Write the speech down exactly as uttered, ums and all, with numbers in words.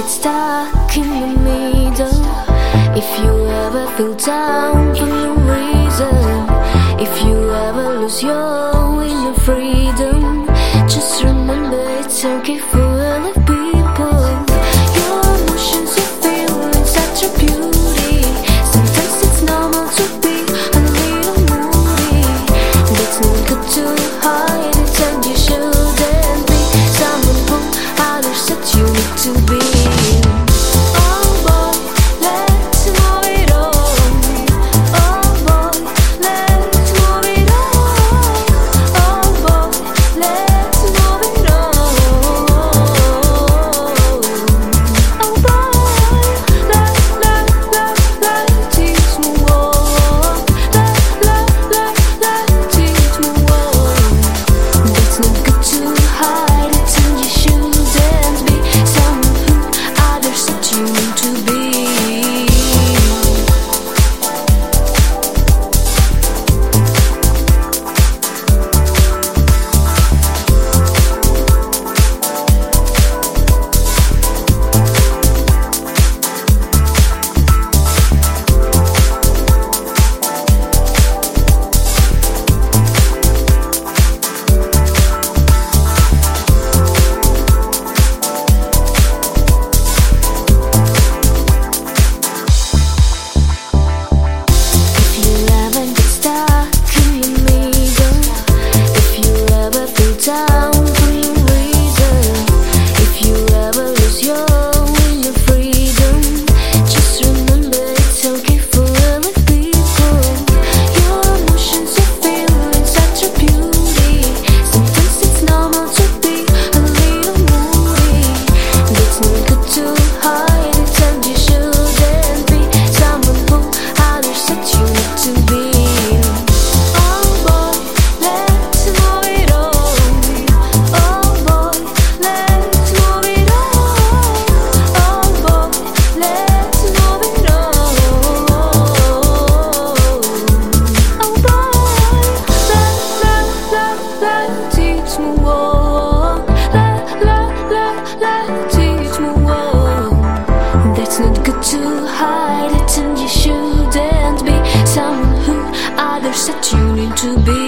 stuck in the middle, if you ever feel down for no reason, if you ever lose your inner freedom, just remember it's okay for all of people. Your emotions, your feelings, such a beauty. Sometimes it's normal to be a little moody. That's not good to hide it, and you shouldn't be someone who others said you need to be. That's not good to hide it, and you shouldn't be someone who others said you need to be.